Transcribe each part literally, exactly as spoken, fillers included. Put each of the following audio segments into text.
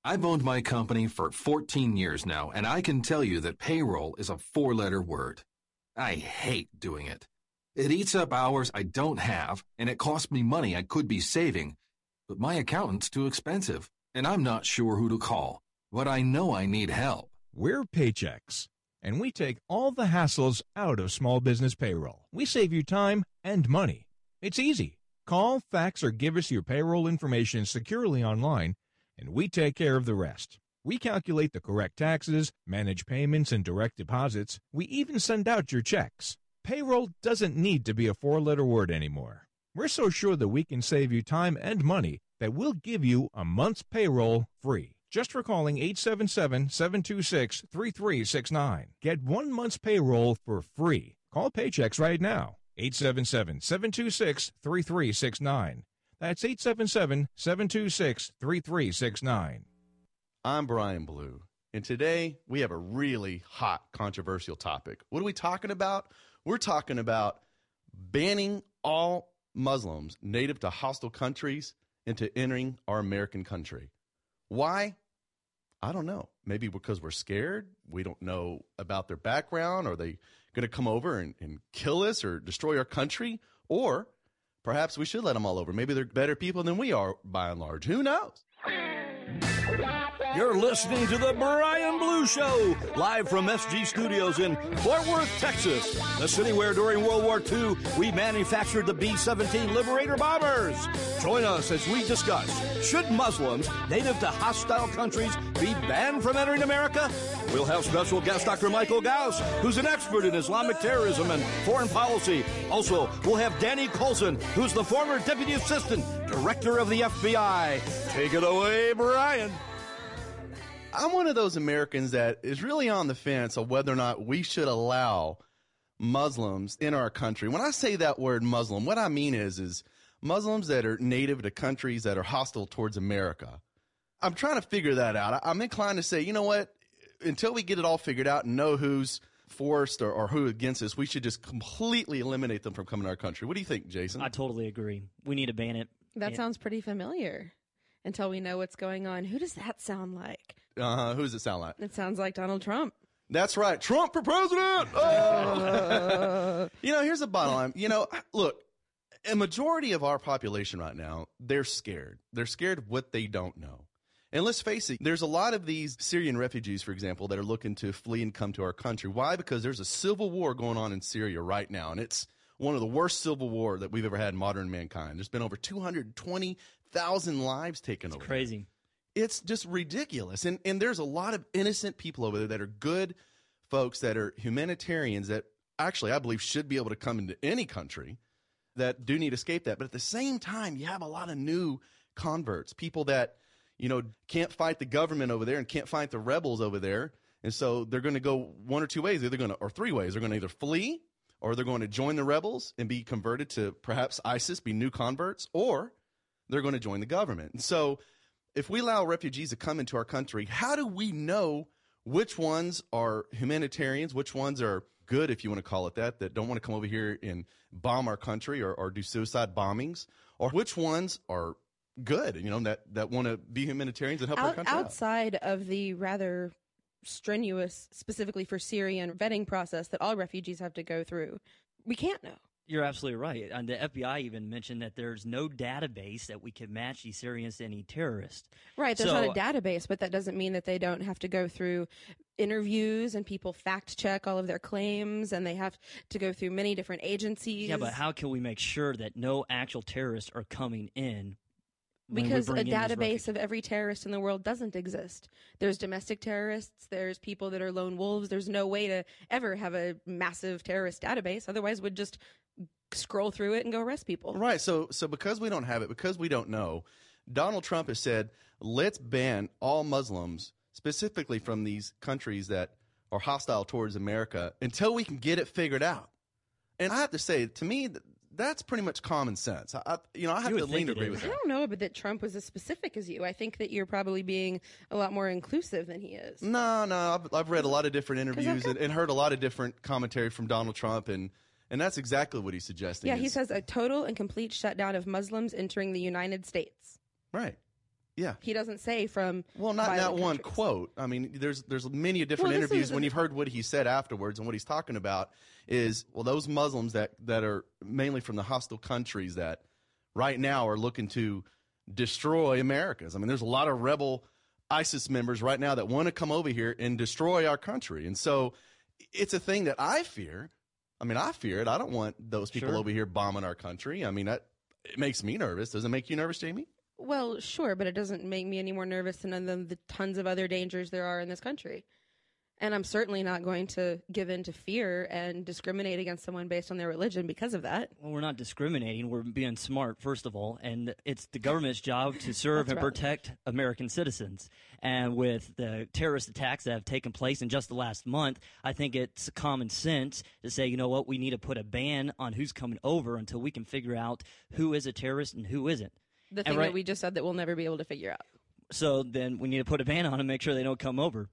I've owned my company for fourteen years now, and I can tell you that payroll is a four-letter word. I hate doing it. It eats up hours I don't have, and it costs me money I could be saving. But my accountant's too expensive, and I'm not sure who to call. But I know I need help. We're Paychex, and we take all the hassles out of small business payroll. We save you time and money. It's easy. Call, fax, or give us your payroll information securely online, and we take care of the rest. We calculate the correct taxes, manage payments and direct deposits. We even send out your checks. Payroll doesn't need to be a four-letter word anymore. We're so sure that we can save you time and money that we'll give you a month's payroll free. Just for calling eight seven seven, seven two six, three three six nine. Get one month's payroll for free. Call Paychex right now. eight seven seven, seven two six, three three six nine. That's eight seven seven, seven two six, three three six nine. I'm Brian Blue, and today we have a really hot, controversial topic. What are we talking about? We're talking about banning all Muslims native to hostile countries into entering our American country. Why? I don't know. Maybe because we're scared. We don't know about their background. Are they going to come over and, and kill us or destroy our country? Or perhaps we should let them all over. Maybe they're better people than we are, by and large. Who knows? You're listening to the Brian Blue Show, live from S G Studios in Fort Worth, Texas, the city where during World War Two we manufactured the B seventeen Liberator bombers. Join us as we discuss, should Muslims native to hostile countries be banned from entering America? We'll have special guest Doctor Michael Gauss, who's an expert in Islamic terrorism and foreign policy. Also, we'll have Danny Coulson, who's the former Deputy Assistant Director of the F B I. Take it away, Brian. I'm one of those Americans that is really on the fence of whether or not we should allow Muslims in our country. When I say that word Muslim, what I mean is, is Muslims that are native to countries that are hostile towards America. I'm trying to figure that out. I'm inclined to say, you know what, until we get it all figured out and know who's forced or, or who against us, we should just completely eliminate them from coming to our country. What do you think, Jason? I totally agree. We need to ban it. That and- sounds pretty familiar. Until we know what's going on. Who does that sound like? Uh-huh. Who does it sound like? It sounds like Donald Trump. That's right. Trump for president. Oh! You know, here's the bottom line. You know, look, a majority of our population right now, they're scared. They're scared of what they don't know. And let's face it, there's a lot of these Syrian refugees, for example, that are looking to flee and come to our country. Why? Because there's a civil war going on in Syria right now, and it's one of the worst civil war that we've ever had in modern mankind. There's been over two hundred twenty thousand lives taken it's over. Crazy. It's just ridiculous. And and there's a lot of innocent people over there that are good folks, that are humanitarians, that actually I believe should be able to come into any country, that do need to escape that. But at the same time, you have a lot of new converts, people that, you know, can't fight the government over there and can't fight the rebels over there. And so they're going to go one or two ways. They're going to, or three ways. They're going to either flee, or they're going to join the rebels and be converted to perhaps ISIS, be new converts, or they're going to join the government. And so if we allow refugees to come into our country, how do we know which ones are humanitarians, which ones are good, if you want to call it that, that don't want to come over here and bomb our country or, or do suicide bombings, or which ones are good, you know, that, that want to be humanitarians and help Out, our country outside out. of the rather strenuous, specifically for Syrian vetting process that all refugees have to go through, we can't know. You're absolutely right. And the F B I even mentioned that there's no database that we can match these Syrians to any terrorist. Right. There's so, not a database, but that doesn't mean that they don't have to go through interviews and people fact check all of their claims, and they have to go through many different agencies. Yeah, but how can we make sure that no actual terrorists are coming in? Because a database of every terrorist in the world doesn't exist. There's domestic terrorists. There's people that are lone wolves. There's no way to ever have a massive terrorist database. Otherwise, we'd just scroll through it and go arrest people. Right. So, so because we don't have it, because we don't know, Donald Trump has said, let's ban all Muslims, specifically from these countries that are hostile towards America, until we can get it figured out. And I have to say, to me, that's pretty much common sense. I, you know, I have you to lean to agree is. with I that. don't know, but that Trump was as specific as you. I think that you're probably being a lot more inclusive than he is. No, no, I've, I've read a lot of different interviews got- and, and heard a lot of different commentary from Donald Trump, and and that's exactly what he's suggesting. Yeah, is, he says a total and complete shutdown of Muslims entering the United States. right. Yeah. He doesn't say from Well, not that one countries. quote. I mean, there's there's many different well, interviews is, when you've heard what he said afterwards, and what he's talking about is, well, those Muslims that, that are mainly from the hostile countries that right now are looking to destroy Americas. I mean, there's a lot of rebel ISIS members right now that want to come over here and destroy our country. And so it's a thing that I fear. I mean, I fear it. I don't want those people Sure. over here bombing our country. I mean, that, it makes me nervous. Does it make you nervous, Jamie? Well, sure, but it doesn't make me any more nervous than the, the tons of other dangers there are in this country. And I'm certainly not going to give in to fear and discriminate against someone based on their religion because of that. Well, we're not discriminating. We're being smart, first of all. And it's the government's job to serve and right. protect American citizens. And with the terrorist attacks that have taken place in just the last month, I think it's common sense to say, you know what, we need to put a ban on who's coming over until we can figure out who is a terrorist and who isn't. The thing right, that we just said that we'll never be able to figure out. So then we need to put a ban on them and make sure they don't come over.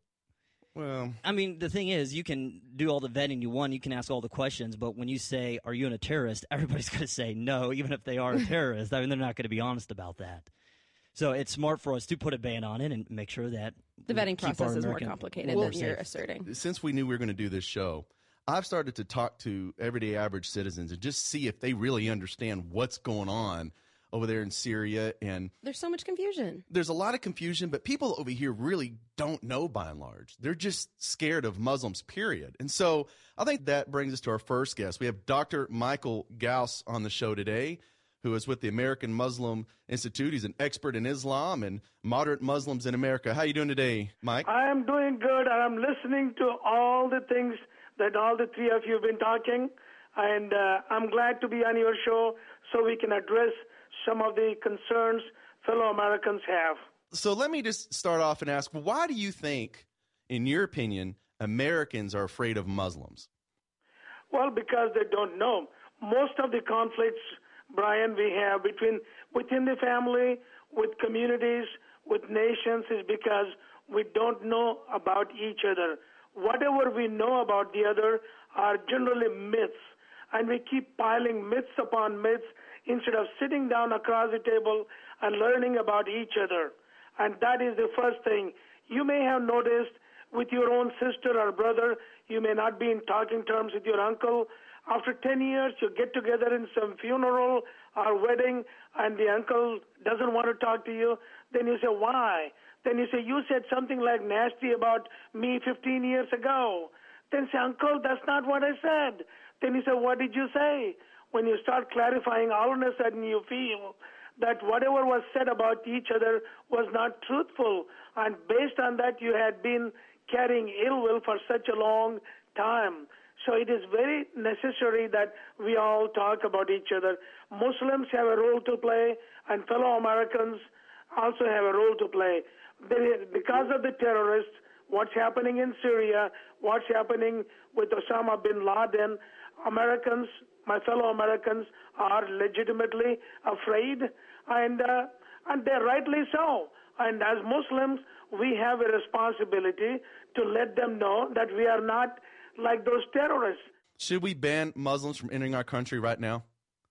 Well, I mean, the thing is, you can do all the vetting you want, you can ask all the questions, but when you say, are you a terrorist, everybody's going to say no, even if they are a terrorist. I mean, they're not going to be honest about that. So it's smart for us to put a ban on it and make sure that The vetting keep our process is more American complicated war than you're safe. asserting. since we knew we were going to do this show, I've started to talk to everyday average citizens and just see if they really understand what's going on over there in Syria. And There's so much confusion. there's a lot of confusion, but people over here really don't know by and large. They're just scared of Muslims, period. And so I think that brings us to our first guest. We have Doctor Michael Gauss on the show today, who is with the American Muslim Institute. He's an expert in Islam and moderate Muslims in America. How are you doing today, Mike? I am doing good. I'm listening to all the things that all the three of you have been talking, and uh, I'm glad to be on your show so we can address some of the concerns fellow Americans have. So let me just start off and ask, why do you think, in your opinion, Americans are afraid of Muslims? Well, because they don't know. Most of the conflicts, Brian, we have between within the family, with communities, with nations is because we don't know about each other. Whatever we know about the other are generally myths, and we keep piling myths upon myths instead of sitting down across the table and learning about each other. And that is the first thing. You may have noticed with your own sister or brother, you may not be in talking terms with your uncle. After ten years, you get together in some funeral or wedding, and the uncle doesn't want to talk to you. Then you say, why? Then you say, you said something like nasty about me fifteen years ago. Then say, uncle, that's not what I said. Then you say, what did you say? When you start clarifying, all of a sudden you feel that whatever was said about each other was not truthful. And based on that, you had been carrying ill will for such a long time. So it is very necessary that we all talk about each other. Muslims have a role to play, and fellow Americans also have a role to play. There is, because of the terrorists, what's happening in Syria, what's happening with Osama bin Laden, Americans, my fellow Americans, are legitimately afraid, and uh, and they're rightly so. And as Muslims, we have a responsibility to let them know that we are not like those terrorists. Should we ban Muslims from entering our country right now?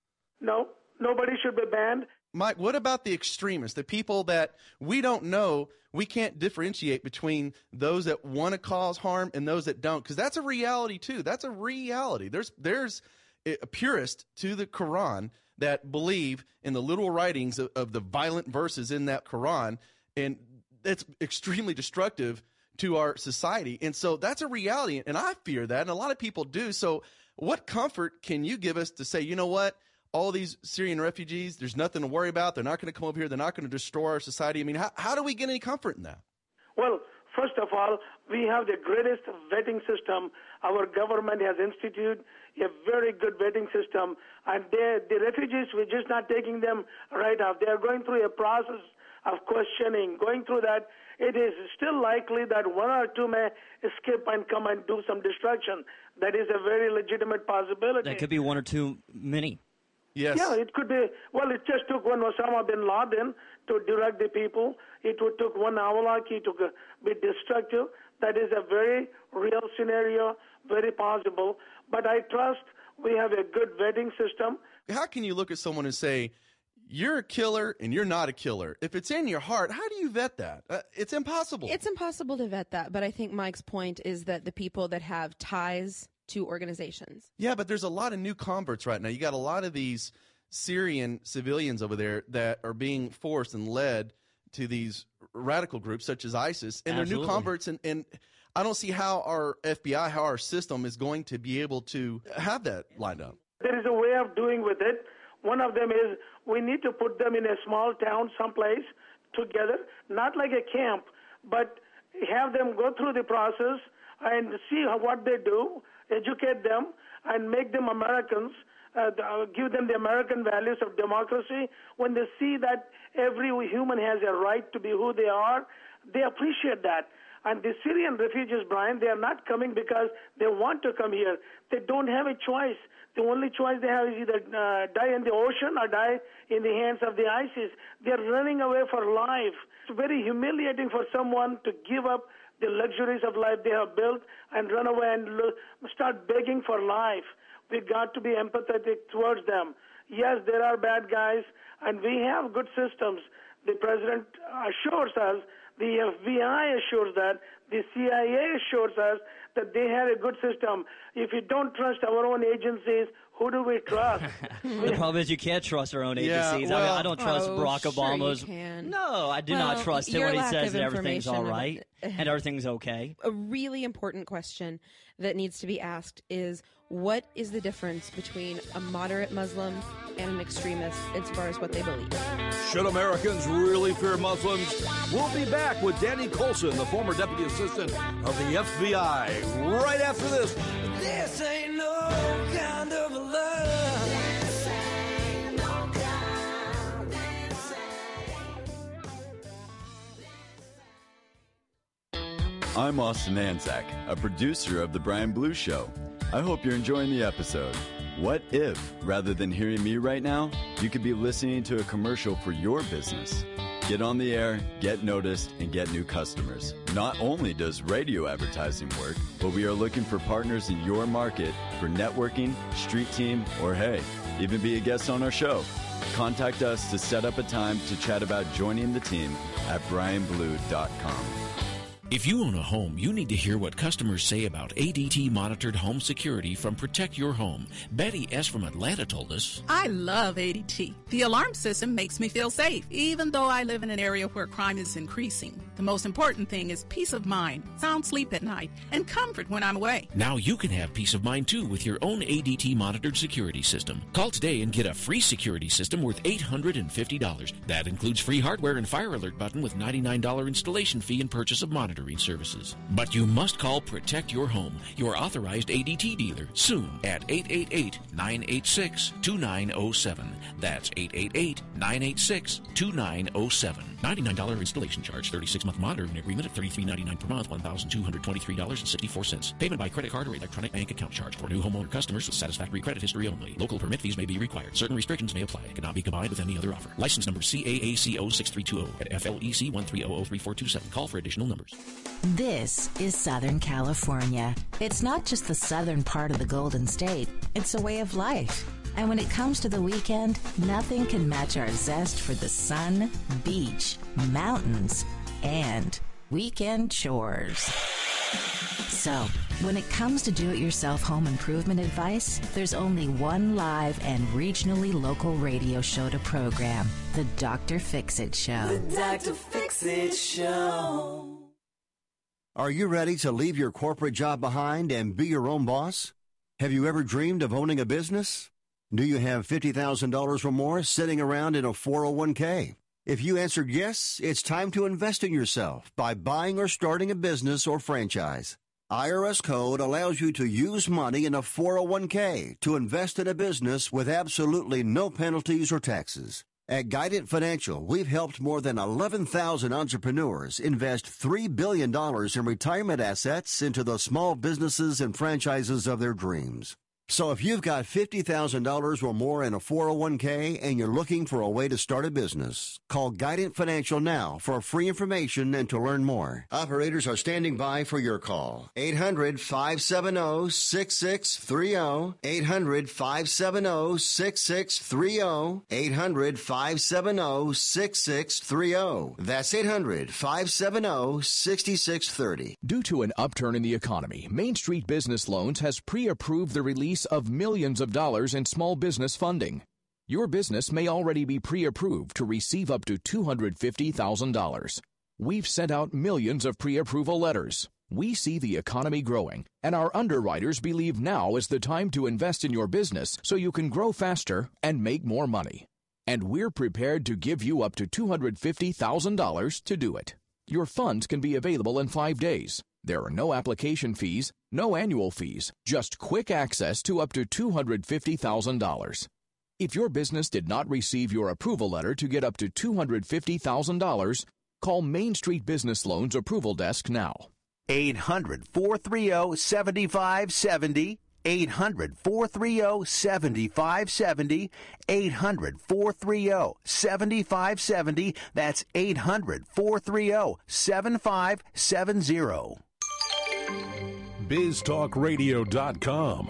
No, nobody should be banned. Mike, what about the extremists, the people that we don't know? We can't differentiate between those that want to cause harm and those that don't, because that's a reality too. That's a reality. There's there's a purist to the Quran that believe in the literal writings of, of the violent verses in that Quran, and that's extremely destructive to our society. And so that's a reality, and I fear that, and a lot of people do. So what comfort can you give us to say, you know what, all these Syrian refugees, there's nothing to worry about. They're not going to come over here. They're not going to destroy our society. I mean, how, how do we get any comfort in that? Well, first of all, we have the greatest vetting system our government has instituted, a very good vetting system. And the refugees, we're just not taking them right off. They are going through a process of questioning. Going through that, it is still likely that one or two may escape and come and do some destruction. That is a very legitimate possibility. That could be one or two many. Yes. Yeah, it could be. Well, it just took one Osama bin Laden to direct the people. It would took one Awlaki to be destructive. That is a very real scenario, very possible. But I trust we have a good vetting system. How can you look at someone and say, you're a killer and you're not a killer. If it's in your heart, how do you vet that? Uh, it's impossible. It's impossible to vet that, but I think Mike's point is that the people that have ties to organizations. Yeah, but there's a lot of new converts right now. You got a lot of these Syrian civilians over there that are being forced and led to these radical groups such as ISIS, and Absolutely. they're new converts, and, and I don't see how our F B I, how our system is going to be able to have that lined up. There is a way of doing with it. One of them is we need to put them in a small town someplace together, not like a camp, but have them go through the process and see how, what they do, educate them, and make them Americans. Uh, give them the American values of democracy. When they see that every human has a right to be who they are, they appreciate that. And the Syrian refugees, Brian, they are not coming because they want to come here. They don't have a choice. The only choice they have is either uh, die in the ocean or die in the hands of the ISIS. They're running away for life. It's very humiliating for someone to give up the luxuries of life they have built and run away and lo- start begging for life. We've got to be empathetic towards them. Yes, there are bad guys, and we have good systems. The president assures us, the F B I assures that, the C I A assures us that they have a good system. If you don't trust our own agencies, who do we trust? The problem is you can't trust our own agencies. Yeah, well, I, mean, I don't trust oh, Barack sure Obama's. you can. No, I do Well, not trust him your when he lack says of that everything's all information right about- and everything's okay. A really important question that needs to be asked is, what is the difference between a moderate Muslim and an extremist as far as what they believe? Should Americans really fear Muslims? We'll be back with Danny Coulson, the former deputy assistant of the F B I, right after this. This ain't no kind of love. This ain't no kind, this ain't. I'm Austin Anzac, a producer of The Brian Blue Show. I hope you're enjoying the episode. What if, rather than hearing me right now, you could be listening to a commercial for your business? Get on the air, get noticed, and get new customers. Not only does radio advertising work, but we are looking for partners in your market for networking, street team, or hey, even be a guest on our show. Contact us to set up a time to chat about joining the team at brian blue dot com. If you own a home, you need to hear what customers say about A D T-monitored home security from Protect Your Home. Betty S. from Atlanta told us, I love A D T. The alarm system makes me feel safe, even though I live in an area where crime is increasing. The most important thing is peace of mind, sound sleep at night, and comfort when I'm away. now you can have peace of mind too with your own A D T-monitored security system. Call today and get a free security system worth eight hundred fifty dollars. That includes free hardware and fire alert button with ninety-nine dollars installation fee and purchase of monitoring services. But you must call Protect Your Home, your authorized A D T dealer, soon at eight eight eight, nine eight six, two nine zero seven. That's eight eight eight, nine eight six, two nine zero seven. ninety-nine dollars installation charge, thirty-six month monitoring agreement at thirty-three ninety-nine per month, one thousand two hundred twenty-three dollars and sixty-four cents. Payment by credit card or electronic bank account charge for new homeowner customers with satisfactory credit history only. Local permit fees may be required. Certain restrictions may apply. It cannot be combined with any other offer. License number C A A C zero six three two zero at F L E C one three zero zero three four two seven. Call for additional numbers. This is Southern California. It's not just the southern part of the Golden State. It's a way of life. And when it comes to the weekend, nothing can match our zest for the sun, beach, mountains, and weekend chores. So, when it comes to do-it-yourself home improvement advice, there's only one live and regionally local radio show to program, The Doctor Fix-It Show. The Doctor Fix-It Show. Are you ready to leave your corporate job behind and be your own boss? Have you ever dreamed of owning a business? Do you have fifty thousand dollars or more sitting around in a four oh one k? If you answered yes, it's time to invest in yourself by buying or starting a business or franchise. I R S Code allows you to use money in a four oh one k to invest in a business with absolutely no penalties or taxes. At Guidant Financial, we've helped more than eleven thousand entrepreneurs invest three billion dollars in retirement assets into the small businesses and franchises of their dreams. So if you've got fifty thousand dollars or more in a four oh one k and you're looking for a way to start a business, call Guidant Financial now for free information and to learn more. Operators are standing by for your call. eight hundred, five seven zero, six six three zero. eight hundred, five seven zero, six six three zero. eight hundred, five seven zero, six six three zero. That's eight hundred, five seven zero, six six three zero. Due to an upturn in the economy, Main Street Business Loans has pre-approved the release of millions of dollars in small business funding. Your business may already be pre-approved to receive up to two hundred fifty thousand dollars. We've sent out millions of pre-approval letters. We see the economy growing, and our underwriters believe now is the time to invest in your business so you can grow faster and make more money. And we're prepared to give you up to two hundred fifty thousand dollars to do it. Your funds can be available in five days. There are no application fees, no annual fees, just quick access to up to two hundred fifty thousand dollars. If your business did not receive your approval letter to get up to two hundred fifty thousand dollars, call Main Street Business Loans Approval Desk now. eight hundred, four three zero, seven five seven zero. eight hundred, four three zero, seven five seven zero. eight hundred, four three zero, seven five seven zero. That's eight hundred, four three zero, seven five seven zero. biz talk radio dot com.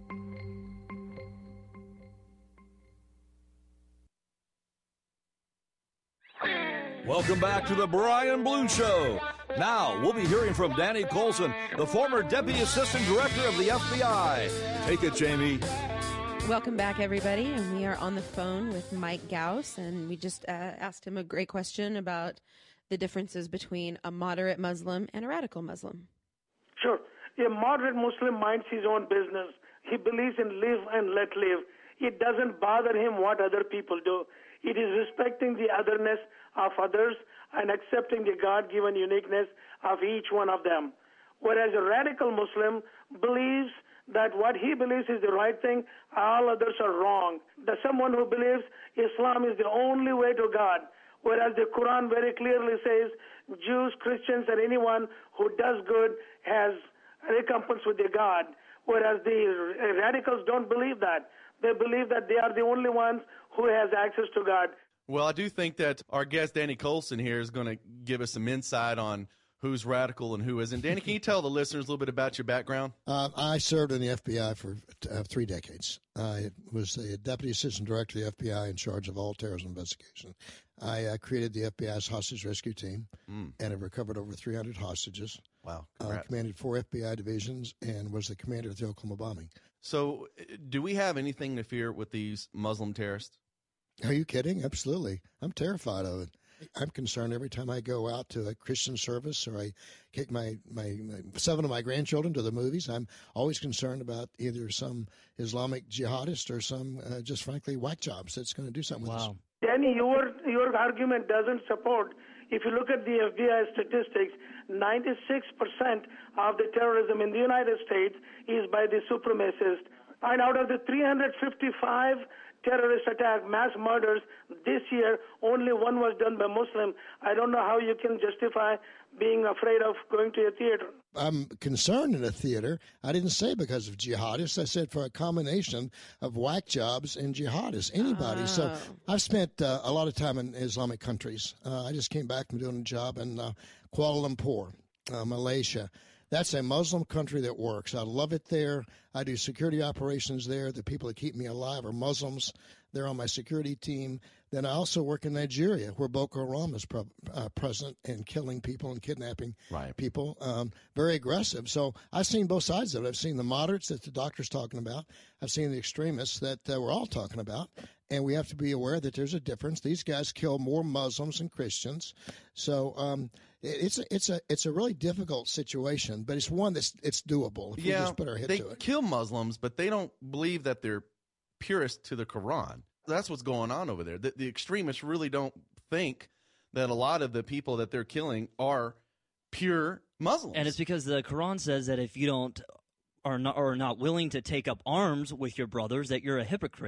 Welcome back to the Brian Blue Show. Now, we'll be hearing from Danny Colson, the former Deputy Assistant Director of the F B I. Take it, Jamie. Welcome back, everybody. And we are on the phone with Mike Gauss, and we just uh, asked him a great question about the differences between a moderate Muslim and a radical Muslim. Sure. A moderate Muslim minds his own business. He believes in live and let live. It doesn't bother him what other people do. It is respecting the otherness of others and accepting the God-given uniqueness of each one of them. Whereas a radical Muslim believes that what he believes is the right thing, all others are wrong. The someone who believes Islam is the only way to God, whereas the Quran very clearly says Jews, Christians, and anyone who does good has recompense with their God, whereas the radicals don't believe that. They believe that they are the only ones who has access to God. Well, I do think that our guest, Danny Colson, here is going to give us some insight on who's radical and who isn't. Danny, can you tell the listeners a little bit about your background? Uh, I served in the F B I for uh, three decades. I was the Deputy Assistant Director of the F B I in charge of all terrorism investigation. I uh, created the F B I's hostage rescue team mm. and have recovered over three hundred hostages. Wow. I uh, commanded four F B I divisions and was the commander of the Oklahoma bombing. So do we have anything to fear with these Muslim terrorists? Are you kidding? Absolutely. I'm terrified of it. I'm concerned every time I go out to a Christian service or I take my, my, my seven of my grandchildren to the movies. I'm always concerned about either some Islamic jihadist or some uh, just frankly whack jobs that's going to do something wow. with us. Danny, your your argument doesn't support. If you look at the F B I statistics, ninety-six percent of the terrorism in the United States is by the supremacists. And out of the three hundred fifty-five terrorist attack, mass murders this year, only one was done by Muslim. I don't know how you can justify being afraid of going to a theater. I'm concerned in a theater. I didn't say because of jihadists. I said for a combination of whack jobs and jihadists, anybody. Oh. So I've spent uh, a lot of time in Islamic countries. Uh, I just came back from doing a job in uh, Kuala Lumpur, uh, Malaysia. That's a Muslim country that works. I love it there. I do security operations there. The people that keep me alive are Muslims. They're on my security team. Then I also work in Nigeria, where Boko Haram is pre- uh, present and killing people and kidnapping right. people. Um, very aggressive. So I've seen both sides of it. I've seen the moderates that the doctor's talking about. I've seen the extremists that uh, we're all talking about. And we have to be aware that there's a difference. These guys kill more Muslims than Christians. So um, it's a, it's a it's a really difficult situation, but it's one that's it's doable if yeah, we just put our head they to it. Kill Muslims, but they don't believe that they're purist to the Quran. That's what's going on over there. The, the extremists really don't think that a lot of the people that they're killing are pure Muslims. And it's because the Quran says that if you don't are not are not willing to take up arms with your brothers, that you're a hypocrite.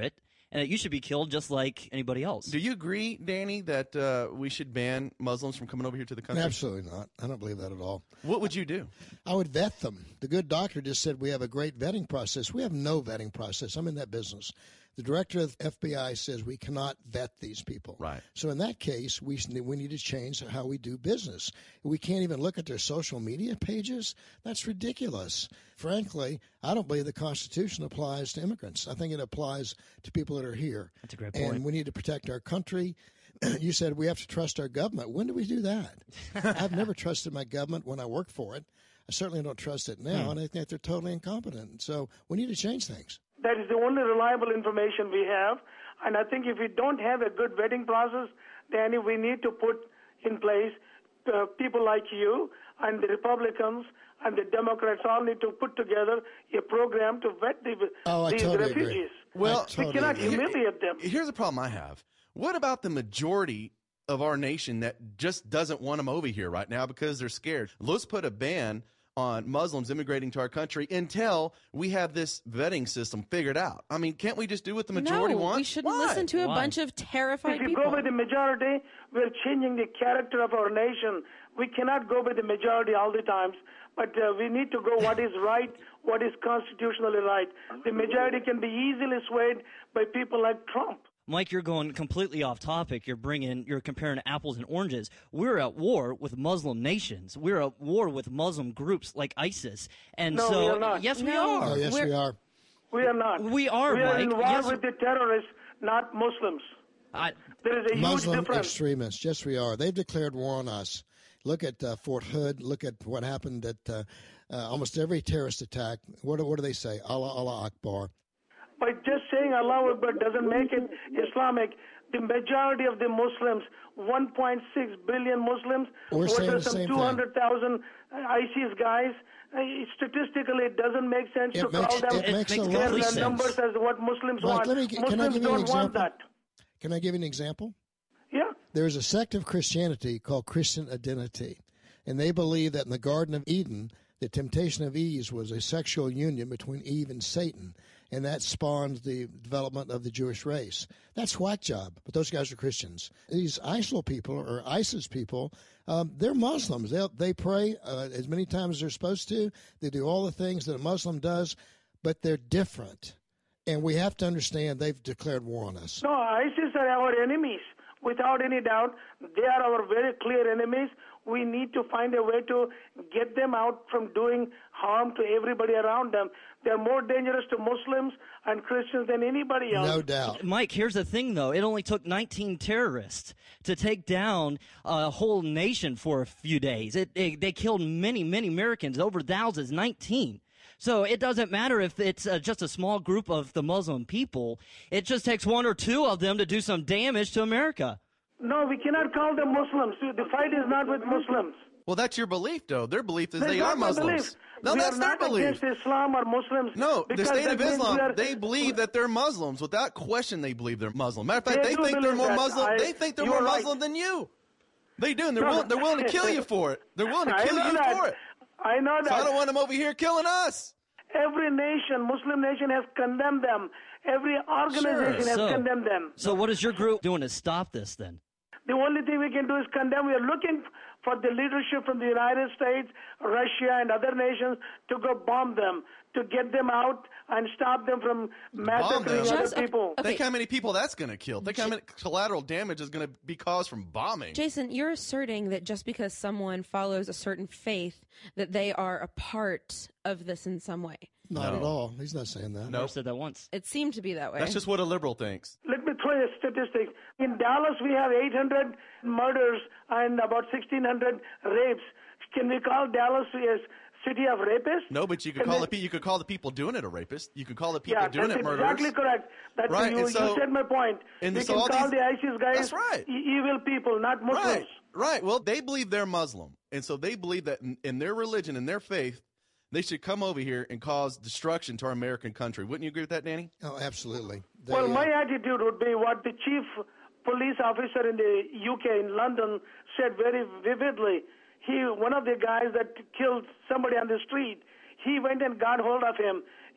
and that you should be killed just like anybody else. Do you agree, Danny, that uh, we should ban Muslims from coming over here to the country? Absolutely not. I don't believe that at all. What would you do? I would vet them. The good doctor just said we have a great vetting process. We have no vetting process. I'm in that business. The director of the F B I says we cannot vet these people. Right. So in that case, we we need to change how we do business. We can't even look at their social media pages. That's ridiculous. Frankly, I don't believe the Constitution applies to immigrants. I think it applies to people that are here. That's a great point. And we need to protect our country. You said we have to trust our government. When do we do that? I've never trusted my government when I worked for it. I certainly don't trust it now, Hmm. and I think they're totally incompetent. So we need to change things. That is the only reliable information we have. And I think if we don't have a good vetting process, Danny, we need to put in place uh, people like you and the Republicans and the Democrats all need to put together a program to vet the, Oh, I these totally agree. refugees. Well, totally we cannot agree. humiliate them. Here's a problem I have. What about the majority of our nation that just doesn't want them over here right now because they're scared? Let's put a ban on Muslims immigrating to our country until we have this vetting system figured out. I mean, can't we just do what the majority no, wants? we shouldn't Why? listen to a Why? bunch of terrified If you people. go with the majority, we're changing the character of our nation. We cannot go with the majority all the times, but uh, we need to go what is right, what is constitutionally right. The majority can be easily swayed by people like Trump. Mike, you're going completely off topic. You're bringing, you're comparing apples and oranges. We're at war with Muslim nations. We're at war with Muslim groups like ISIS. And No, so, we are not. yes, we No. are. Oh, yes, We're- we are. We are not. We are, We are Mike. in war Yes. with the terrorists, not Muslims. I, There is a huge Muslim difference. extremists. Yes, we are. They've declared war on us. Look at uh, Fort Hood. Look at what happened at uh, uh, almost every terrorist attack. What, do- what do they say? Allah, Allah Akbar. By just saying Allah Akbar doesn't make it Islamic. The majority of the Muslims, one point six billion Muslims, We're saying the some same two hundred thousand ISIS guys. Uh, Statistically, it doesn't make sense It to makes- call them it makes a their lot of their sense. numbers as what Muslims Mike, want. let me gi- can I Muslims give you an don't want example? that. Can I give you an example? Yeah. There's a sect of Christianity called Christian Identity, and they believe that in the Garden of Eden, the temptation of Eve was a sexual union between Eve and Satan, and that spawned the development of the Jewish race. That's whack job, but those guys are Christians. These ISIL people or ISIS people, um, they're Muslims. They they pray uh, as many times as they're supposed to. They do all the things that a Muslim does, but they're different. And we have to understand they've declared war on us. No, ISIS are our enemies. Without any doubt, they are our very clear enemies. We need to find a way to get them out from doing harm to everybody around them. They're more dangerous to Muslims and Christians than anybody else. No doubt. Mike, here's the thing, though. It only took nineteen terrorists to take down a whole nation for a few days. It, it, they killed many, many Americans, over thousands, nineteen. So it doesn't matter if it's uh, just a small group of the Muslim people. It just takes one or two of them to do some damage to America. No, we cannot call them Muslims. The fight is not with Muslims. Well, that's your belief, though. Their belief is That's they not are my Muslims. belief. No, we that's are their not belief. against Islam or Muslims. No, the because State that of means Islam, we are- they believe that they're Muslims. Without question, they believe they're Muslim. Matter of fact, They they do think they're believe more that. Muslim. I- they think they're you more are right. Muslim than you. They do, and they're, No. willing, they're willing to kill you for it. They're willing to I kill know you that. for it. I know that. So I don't want them over here killing us. Every nation, Muslim nation, has condemned them. Every organization has So- condemned them. So what is your group doing to stop this then? The only thing we can do is condemn. We are looking for the leadership from the United States, Russia, and other nations to go bomb them, to get them out and stop them from Bomb massacring them. other people. Think how many people that's going to kill. Think how many collateral damage is going to be caused from bombing. Jason, you're asserting that just because someone follows a certain faith, that they are a part of this in some way. Not No. at all. He's not saying that. Never said that once. It seemed to be that way. That's just what a liberal thinks. Let me throw you a statistic. In Dallas, we have eight hundred murders and about sixteen hundred rapes. Can we call Dallas a city of rapists? No, but you could Can call we- the pe- you could call the people doing it a rapist. You could call the people Yeah, doing that's it murderers. exactly correct. That Right, you, and so- you said my point. and we so can all call these- the ISIS guys That's right. e- evil people, not Muslims. Right, right. Well, they believe they're Muslim, and so they believe that in, in their religion and their faith, they should come over here and cause destruction to our American country. Wouldn't you agree with that, Danny? Oh, absolutely. They, Well, uh, my attitude would be what the chief police officer in the U K in London said very vividly. He, one of the guys that killed somebody on the street, he went and got hold of him.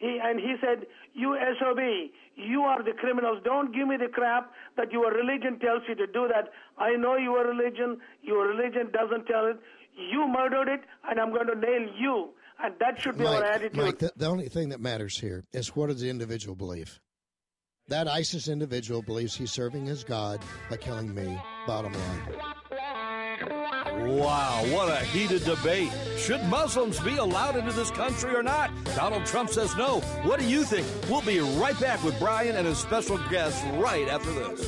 He and he said, "You S O B, you are the criminals. Don't give me the crap that your religion tells you to do that. I know your religion. Your religion doesn't tell it. You murdered it, and I'm going to nail you." And that should be Mike, our attitude. Mike, the, the only thing that matters here is what does the individual believe? That ISIS individual believes he's serving his God by killing me, bottom line. Wow, what a heated debate. Should Muslims be allowed into this country or not? Donald Trump says no. What do you think? We'll be right back with Brian and his special guest right after this.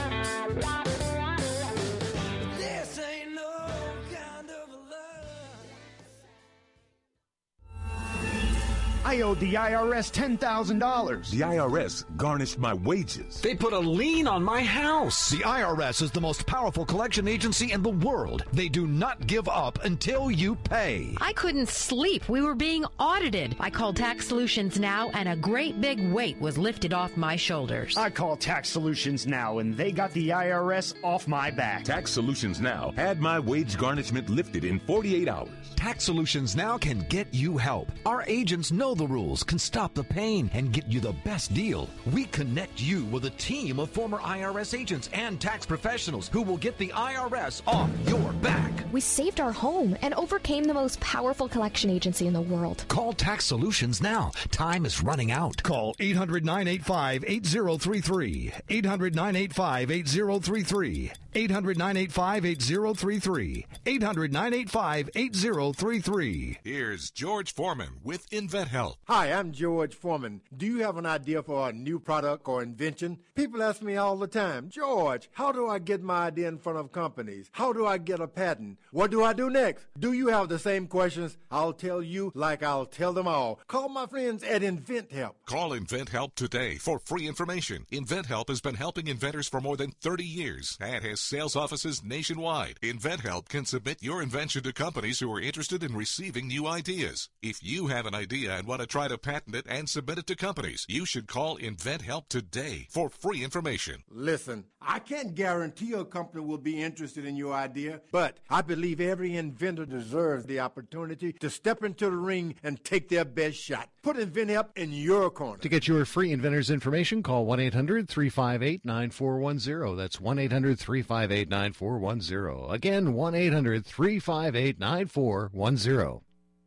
I owed the I R S ten thousand dollars. The I R S garnished my wages. They put a lien on my house. The I R S is the most powerful collection agency in the world. They do not give up until you pay. I couldn't sleep. We were being audited. I called Tax Solutions Now, and a great big weight was lifted off my shoulders. I called Tax Solutions Now, and they got the I R S off my back. Tax Solutions Now had my wage garnishment lifted in forty-eight hours. Tax Solutions Now can get you help. Our agents know the rules, can stop the pain, and get you the best deal. We connect you with a team of former I R S agents and tax professionals who will get the I R S off your back. We saved our home and overcame the most powerful collection agency in the world. Call Tax Solutions now. Time is running out. Call eight hundred, nine eight five, eight zero three three. eight hundred, nine eight five, eight zero three three. eight hundred, nine eight five, eight zero three three. eight hundred, nine eight five, eight zero three three. Here's George Foreman with InventHelp. Hi, I'm George Foreman. Do you have an idea for a new product or invention? People ask me all the time, George, how do I get my idea in front of companies? How do I get a patent? What do I do next? Do you have the same questions? I'll tell you like I'll tell them all. Call my friends at InventHelp. Call InventHelp today for free information. InventHelp has been helping inventors for more than thirty years and has sales offices nationwide. InventHelp can submit your invention to companies who are interested in receiving new ideas. If you have an idea and want to try to patent it and submit it to companies, you should call InventHelp today for free information. Listen, I can't guarantee a company will be interested in your idea, but I believe every inventor deserves the opportunity to step into the ring and take their best shot. Put InventHelp in your corner. To get your free inventor's information, call one eight hundred, three five eight, nine four one zero. That's one eight hundred, three five eight, nine four one zero. Again, one eight hundred, three five eight, nine four one zero.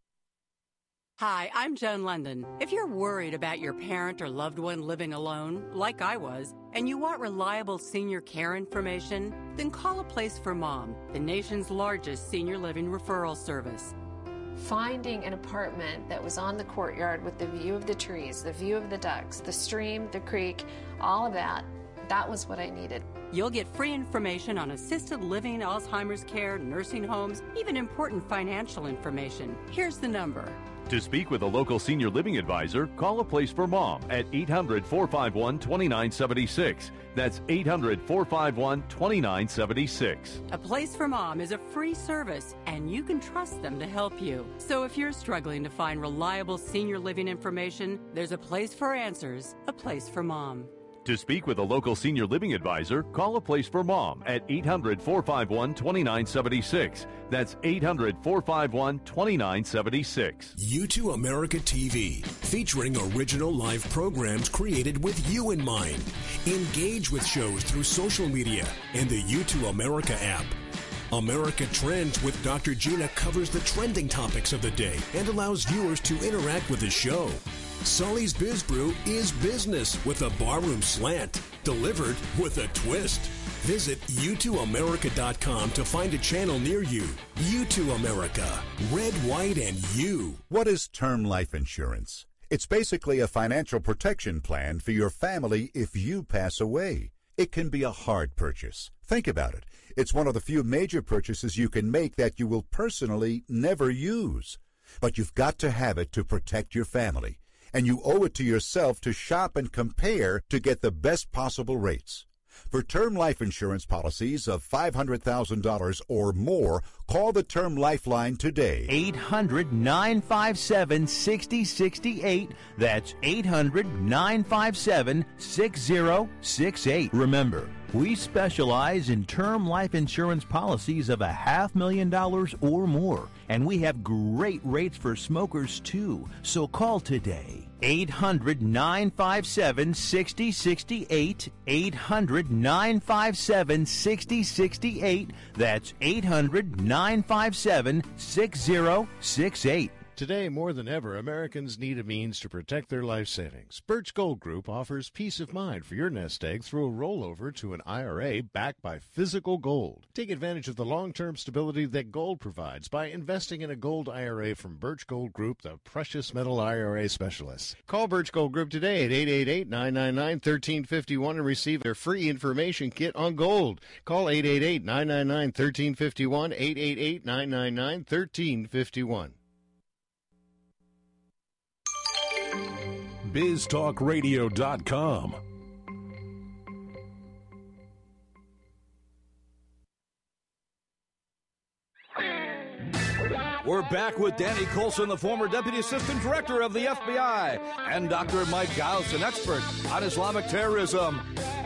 Hi, I'm Joan London. If you're worried about your parent or loved one living alone, like I was, and you want reliable senior care information, then call A Place for Mom, the nation's largest senior living referral service. Finding an apartment that was on the courtyard with the view of the trees, the view of the ducks, the stream, the creek, all of that, that was what I needed. You'll get free information on assisted living, Alzheimer's care, nursing homes, even important financial information. Here's the number. To speak with a local senior living advisor, call A Place for Mom at eight hundred, four five one, two nine seven six. That's eight hundred, four five one, two nine seven six. A Place for Mom is a free service, and you can trust them to help you. So if you're struggling to find reliable senior living information, there's a place for answers, A Place for Mom. To speak with a local senior living advisor, call A Place for Mom at eight hundred, four five one, two nine seven six. That's eight hundred, four five one, two nine seven six. U two America T V, featuring original live programs created with you in mind. Engage with shows through social media and the U two America app. America Trends with Doctor Gina covers the trending topics of the day and allows viewers to interact with the show. Sully's Biz Brew is business with a barroom slant, delivered with a twist. Visit U two America dot com to find a channel near you. U two America, red, white, and you. What is term life insurance? It's basically a financial protection plan for your family if you pass away. It can be a hard purchase. Think about it. It's one of the few major purchases you can make that you will personally never use. But you've got to have it to protect your family. And you owe it to yourself to shop and compare to get the best possible rates. For term life insurance policies of five hundred thousand dollars or more, call the Term Lifeline today. eight hundred, nine five seven, six zero six eight. That's eight hundred, nine five seven, six zero six eight. Remember, We specialize in term life insurance policies of a half million dollars or more, and we have great rates for smokers too. So call today. eight hundred, nine five seven, six zero six eight. eight hundred, nine five seven, six zero six eight. That's eight hundred, nine five seven, six zero six eight. Today, more than ever, Americans need a means to protect their life savings. Birch Gold Group offers peace of mind for your nest egg through a rollover to an I R A backed by physical gold. Take advantage of the long-term stability that gold provides by investing in a gold I R A from Birch Gold Group, the precious metal I R A specialists. Call Birch Gold Group today at eight eight eight, nine nine nine, one three five one and receive their free information kit on gold. Call eight eight eight, nine nine nine, one three five one, eight eight eight, nine nine nine, one three five one. biz talk radio dot com. We're back with Danny Colson, the former Deputy Assistant Director of the F B I, and Doctor Mike Giles, an expert on Islamic terrorism.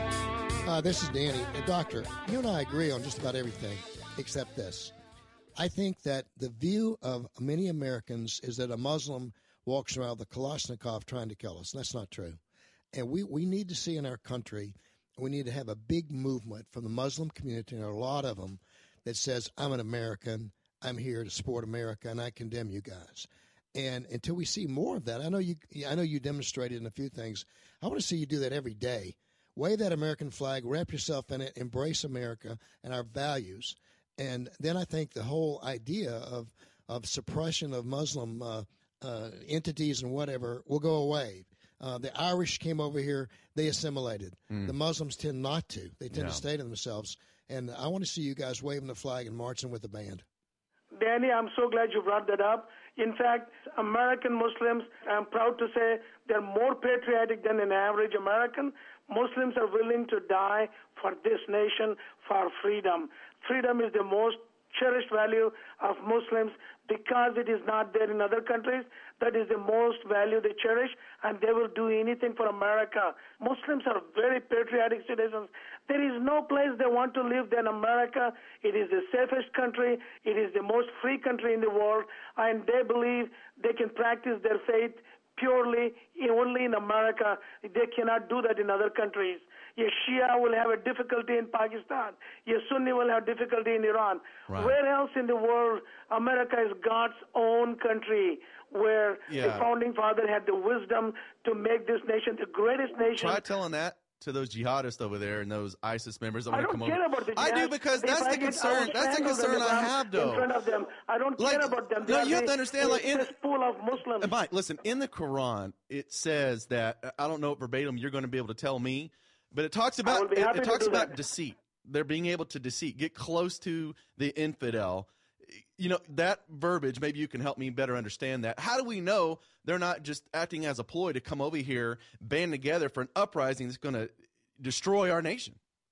Uh, this is Danny. Uh, doctor, you and I agree on just about everything except this. I think that the view of many Americans is that a Muslim walks around with a Kalashnikov trying to kill us. That's not true. And we, we need to see in our country, we need to have a big movement from the Muslim community, and a lot of them, that says, I'm an American, I'm here to support America, and I condemn you guys. And until we see more of that, I know you I know you demonstrated in a few things. I want to see you do that every day. Wave that American flag, wrap yourself in it, embrace America and our values. And then I think the whole idea of, of suppression of Muslim uh, Uh, entities and whatever will go away. Uh, the Irish came over here, they assimilated. Mm. The Muslims tend not to. They tend yeah. to stay to themselves. And I want to see you guys waving the flag and marching with the band. Danny, I'm so glad you brought that up. In fact, American Muslims, I'm proud to say, they're more patriotic than an average American. Muslims are willing to die for this nation, for freedom. Freedom is the most cherished value of Muslims because it is not there in other countries. That is the most value they cherish, and they will do anything for America. Muslims are very patriotic citizens. There is no place they want to live than America. It is the safest country. It is the most free country in the world, and they believe they can practice their faith purely only in America. They cannot do that in other countries. Your Shia will have a difficulty in Pakistan. Your Sunni will have difficulty in Iran. Right. Where else in the world? America is God's own country, where yeah. the founding father had the wisdom to make this nation the greatest nation. Try telling that to those jihadists over there and those ISIS members that want to come over. I don't care about the jihadists. I do, because that's the concern. That's the concern I have, though. In front of them, I don't like, care about them. They no, you have to understand. Like in this pool of Muslims. Mike, listen. In the Quran, it says that I don't know it verbatim. You're going to be able to tell me. But it talks about it, it talks about that. deceit. They're being able to deceive, get close to the infidel. You know, that verbiage, maybe you can help me better understand that. How do we know they're not just acting as a ploy to come over here, band together for an uprising that's going to destroy our nation?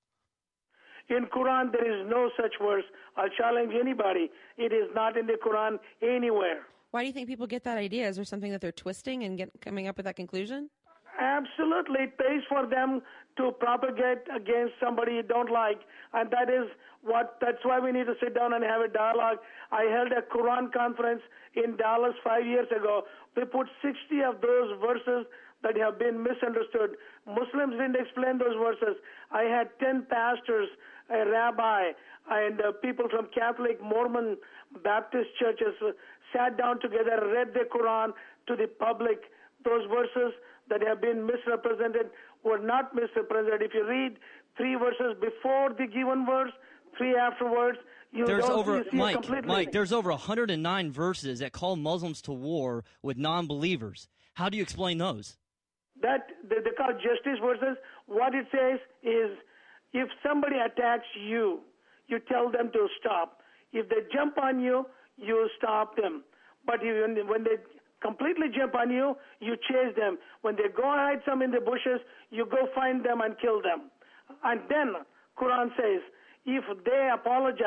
In Quran, there is no such verse. I'll challenge anybody. It is not in the Quran anywhere. Why do you think people get that idea? Is there something that they're twisting and get, coming up with that conclusion? Absolutely. It pays for them to propagate against somebody you don't like. And that is what, that's why we need to sit down and have a dialogue. I held a Quran conference in Dallas five years ago. We put sixty of those verses that have been misunderstood. Muslims didn't explain those verses. I had ten pastors, a rabbi, and uh, people from Catholic, Mormon, Baptist churches uh, sat down together, read the Quran to the public. Those verses that have been misrepresented were not misrepresented. If you read three verses before the given verse, three afterwards, you there's don't over, you see Mike, it completely. Mike, there's over one hundred nine verses that call Muslims to war with non-believers. How do you explain those? That they, they call justice verses. What it says is, if somebody attacks you, you tell them to stop. If they jump on you, you stop them. But even when they completely jump on you, you chase them. When they go hide some in the bushes, you go find them and kill them. And then Quran says, if they apologize,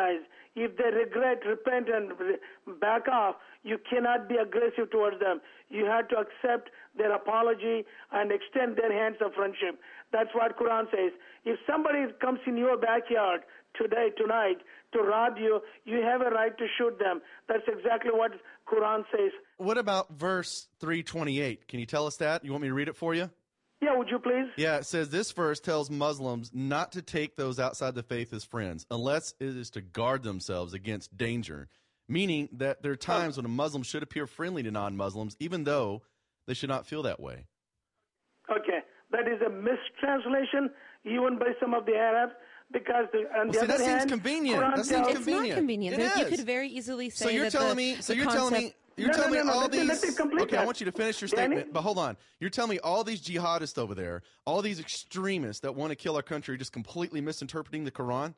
If they regret, repent, and back off, you cannot be aggressive towards them. You have to accept their apology and extend their hands of friendship. That's what Quran says. If somebody comes in your backyard today, tonight, to rob you, you have a right to shoot them. That's exactly what Quran says. What about verse three twenty-eight? Can you tell us that? You want me to read it for you? Yeah, would you please? Yeah, it says this verse tells Muslims not to take those outside the faith as friends unless it is to guard themselves against danger, meaning that there are times when a Muslim should appear friendly to non-Muslims even though they should not feel that way. Okay, that is a mistranslation even by some of the Arabs. Because the, on well, the see, other that hand, seems convenient. Quran That seems tells, convenient. It's not convenient. It You is. could very easily say so you're that telling the, me. So the you're concept, telling me. You're no, telling no, no, me no, all let me, these. let me complete Okay, that. I want you to finish your Danny? statement. But hold on. You're telling me all these jihadists over there, all these extremists that want to kill our country, are just completely misinterpreting the Quran?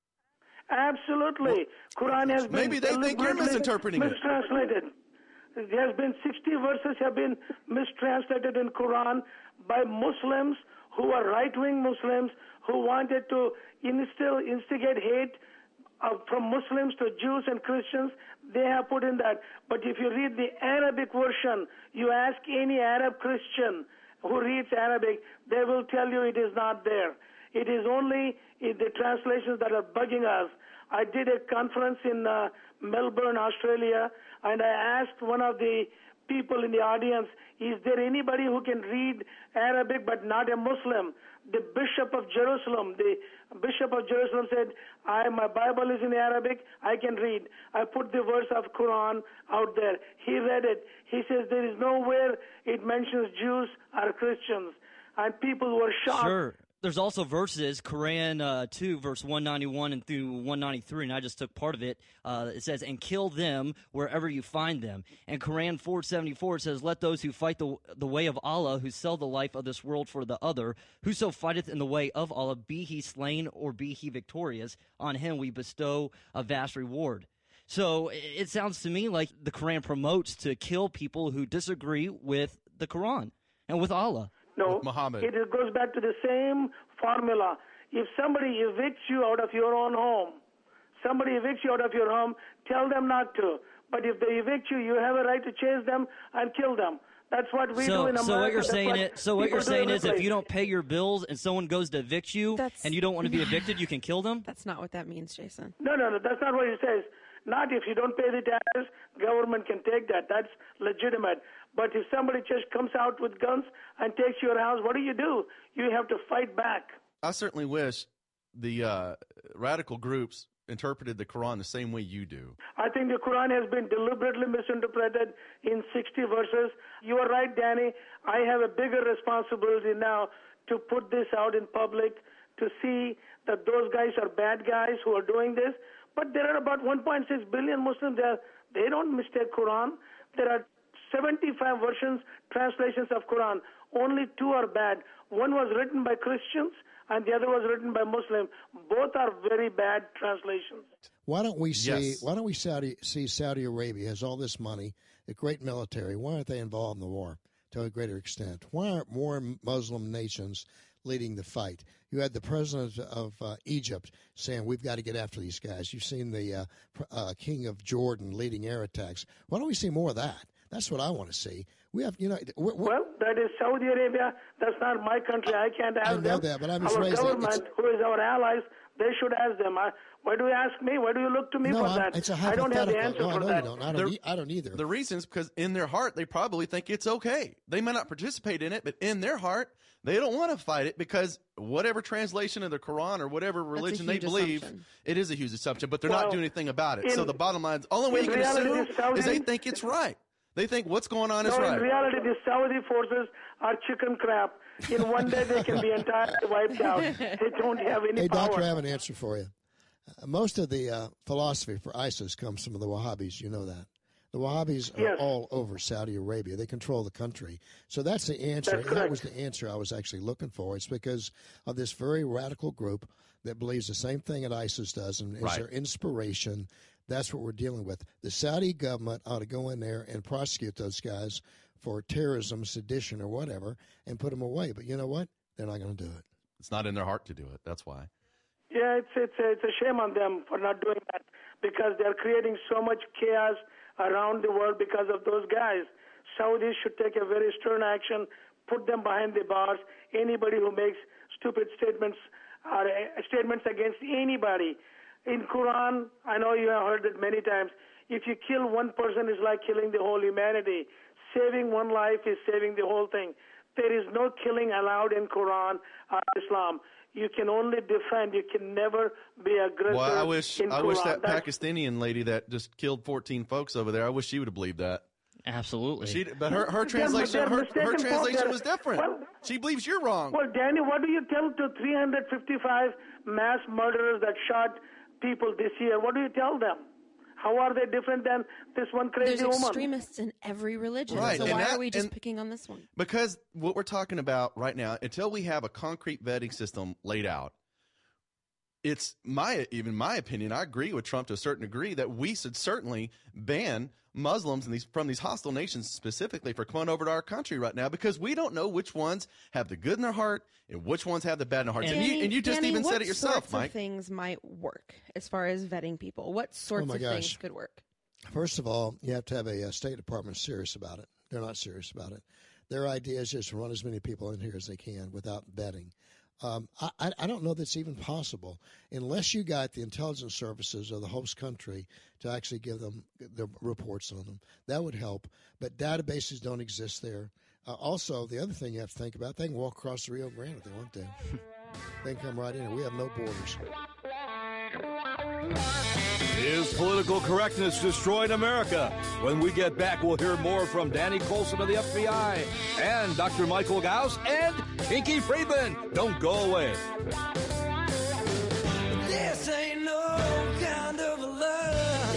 Absolutely. Well, Quran has been maybe they think you're misinterpreting it. Mistranslated. There has been sixty verses have been mistranslated in Quran by Muslims who are right-wing Muslims who wanted to instill, instigate hate uh, from Muslims to Jews and Christians. They have put in that. But if you read the Arabic version, you ask any Arab Christian who reads Arabic, they will tell you it is not there. It is only in the translations that are bugging us. I did a conference in uh, Melbourne, Australia, and I asked one of the people in the audience, is there anybody who can read Arabic but not a Muslim? The Bishop of Jerusalem, the Bishop of Jerusalem said, I, my Bible is in Arabic, I can read. I put the verse of Quran out there. He read it. He says there is nowhere it mentions Jews or Christians. And people were shocked. Sure. There's also verses, Quran uh, two, verse one ninety-one and through one ninety-three, and I just took part of it. Uh, it says, and kill them wherever you find them. And Quran four seventy-four says, let those who fight the the way of Allah, who sell the life of this world for the other, whoso fighteth in the way of Allah, be he slain or be he victorious, on him we bestow a vast reward. So it sounds to me like the Quran promotes to kill people who disagree with the Quran and with Allah. No, Muhammad. It goes back to the same formula. If somebody evicts you out of your own home, somebody evicts you out of your home, tell them not to. But if they evict you, you have a right to chase them and kill them. That's what we so, do in America. So what you're That's saying what it. So what you're people do saying in is, this if place. you don't pay your bills and someone goes to evict you, That's- and you don't want to be evicted, you can kill them. That's not what that means, Jason. No, no, no. That's not what it says. Not if you don't pay the taxes, government can take that. That's legitimate. But if somebody just comes out with guns and takes your house, what do you do? You have to fight back. I certainly wish the uh, radical groups interpreted the Quran the same way you do. I think the Quran has been deliberately misinterpreted in sixty verses. You are right, Danny. I have a bigger responsibility now to put this out in public, to see that those guys are bad guys who are doing this. But there are about one point six billion Muslims there. They don't mistake Quran. There are seventy-five versions, translations of Quran. Only two are bad. One was written by Christians and the other was written by Muslims. Both are very bad translations. Why don't we see? Yes. Why don't we Saudi, see Saudi Arabia has all this money, a great military? Why aren't they involved in the war to a greater extent? Why aren't more Muslim nations leading the fight? You had the president of uh, Egypt saying, we've got to get after these guys. You've seen the uh, uh, king of Jordan leading air attacks. Why don't we see more of that? That's what I want to see. We have, you know, we're, we're, well, that is Saudi Arabia. That's not my country. I can't ask I know them. that, but I'm just our raising government, it. who is our allies, they should ask them. I, why do you ask me? Why do you look to me no, for I'm, that? it's a I don't have the answer no, for I know that. you don't. I don't, e- I don't either. The reason is because in their heart, they probably think it's okay. They may not participate in it, but in their heart, they don't want to fight it because whatever translation of the Quran or whatever religion they believe, assumption. it is a huge assumption, but they're Well, not doing anything about it. in- so the bottom line is, only way in you can reality, assume Saudi- is they think it's right. They think what's going on is No, right. in reality, the Saudi forces are chicken crap. In one day, they can be entirely wiped out. They don't have any Hey, power. Doctor, I have an answer for you. Uh, most of the uh, philosophy for ISIS comes from the Wahhabis. You know that. The Wahhabis are Yes. all over Saudi Arabia. They control the country. So that's the answer. That's and that was correct. the answer I was actually looking for. It's because of this very radical group that believes the same thing that ISIS does and is Right. their inspiration. That's what we're dealing with. The Saudi government ought to go in there and prosecute those guys for terrorism, sedition, or whatever, and put them away. But you know what? They're not going to do it. It's not in their heart to do it. That's why. Yeah, it's it's a, it's a shame on them for not doing that because they're creating so much chaos around the world because of those guys. Saudis should take a very stern action, put them behind the bars. Anybody who makes stupid statements or uh, statements against anybody. In Quran, I know you have heard it many times, if you kill one person, it's like killing the whole humanity. Saving one life is saving the whole thing. There is no killing allowed in Quran or Islam. You can only defend. You can never be aggressive. Well, I wish in I Quran. wish that That's, Pakistani lady that just killed fourteen folks over there. I wish she would have believed that. Absolutely. She, but her, her translation her, her translation was different. Well, she believes you're wrong. Well, Danny, what do you tell to three hundred fifty-five mass murderers that shot people this year? What do you tell them? How are they different than this one crazy There's woman? There's extremists in every religion. Right. So And why that- are we just and- picking on this one? Because what we're talking about right now, until we have a concrete vetting system laid out, it's my even my opinion. I agree with Trump to a certain degree that we should certainly ban Muslims and these from these hostile nations specifically for coming over to our country right now because we don't know which ones have the good in their heart and which ones have the bad in their hearts. And, Danny, you and you just Danny, even what said it yourself, sorts Mike. of things might work as far as vetting people? What sorts Oh my of gosh. things could work? First of all, you have to have a, uh State Department serious about it. They're not serious about it. Their idea is just to run as many people in here as they can without vetting. Um, I, I I don't know that's even possible unless you got the intelligence services of the host country to actually give them the reports on them. That would help. But databases don't exist there. Uh, also, the other thing you have to think about, they can walk across the Rio Grande if they want to. They can come right in. We have no borders. Is political correctness destroying America? When we get back, we'll hear more from Danny Coulson of the F B I and Doctor Michael Gauss and Pinky Friedman. Don't go away. This ain't no kind of love.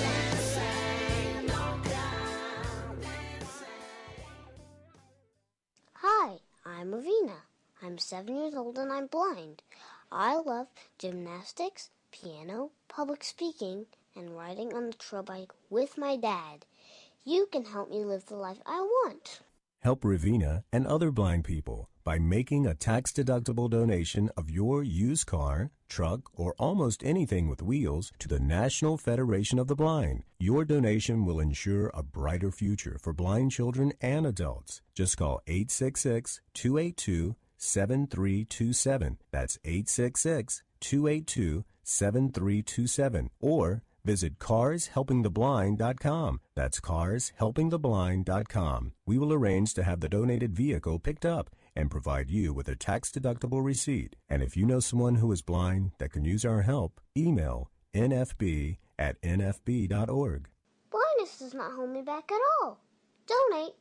Hi, I'm Avina. I'm seven years old and I'm blind. I love gymnastics, piano, public speaking, and riding on the trail bike with my dad. You can help me live the life I want. Help Ravina and other blind people by making a tax-deductible donation of your used car, truck, or almost anything with wheels to the National Federation of the Blind. Your donation will ensure a brighter future for blind children and adults. Just call eight six six, two eight two, seven three two seven. That's eight six six, two eight two, seven three two seven. Or visit cars helping the blind dot com. That's cars helping the blind dot com. We will arrange to have the donated vehicle picked up and provide you with a tax-deductible receipt. And if you know someone who is blind that can use our help, email n f b at n f b dot org. Blindness does not hold me back at all. Donate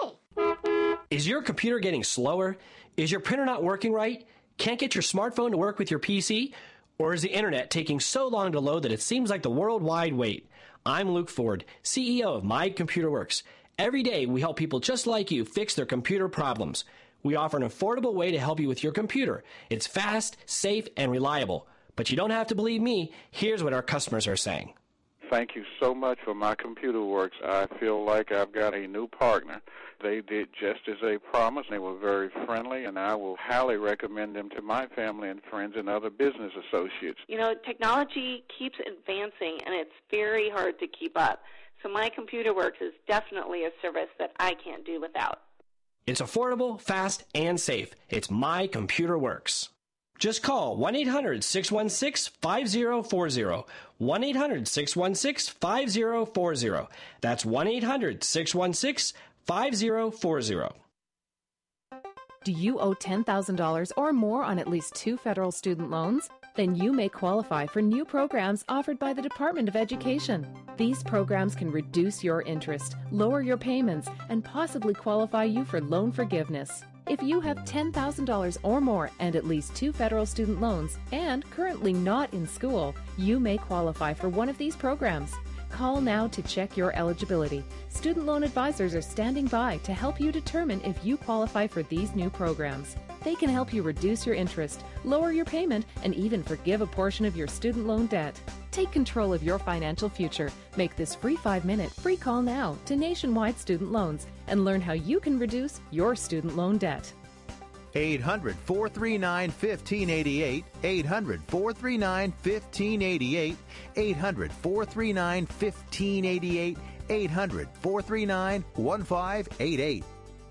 today. Is your computer getting slower? Is your printer not working right? Can't get your smartphone to work with your P C? Or is the internet taking so long to load that it seems like the worldwide wait? I'm Luke Ford, C E O of My Computer Works. Every day we help people just like you fix their computer problems. We offer an affordable way to help you with your computer. It's fast, safe, and reliable. But you don't have to believe me. Here's what our customers are saying. Thank you so much for My Computer Works. I feel like I've got a new partner. They did just as they promised. They were very friendly, and I will highly recommend them to my family and friends and other business associates. You know, technology keeps advancing, and it's very hard to keep up. So My Computer Works is definitely a service that I can't do without. It's affordable, fast, and safe. It's My Computer Works. Just call one eight hundred, six one six, five zero four zero. one eight hundred, six one six, five zero four zero. That's one eight hundred, six one six, five zero four zero. Do you owe ten thousand dollars or more on at least two federal student loans? Then you may qualify for new programs offered by the Department of Education. These programs can reduce your interest, lower your payments, and possibly qualify you for loan forgiveness. If you have ten thousand dollars or more and at least two federal student loans and currently not in school, you may qualify for one of these programs. Call now to check your eligibility. Student loan advisors are standing by to help you determine if you qualify for these new programs. They can help you reduce your interest, lower your payment, and even forgive a portion of your student loan debt. Take control of your financial future. Make this free five-minute free call now to Nationwide Student Loans and learn how you can reduce your student loan debt. eight hundred, four three nine, one five eight eight, eight hundred, four three nine, one five eight eight, eight hundred, four three nine, one five eight eight, eight hundred, four three nine, one five eight eight.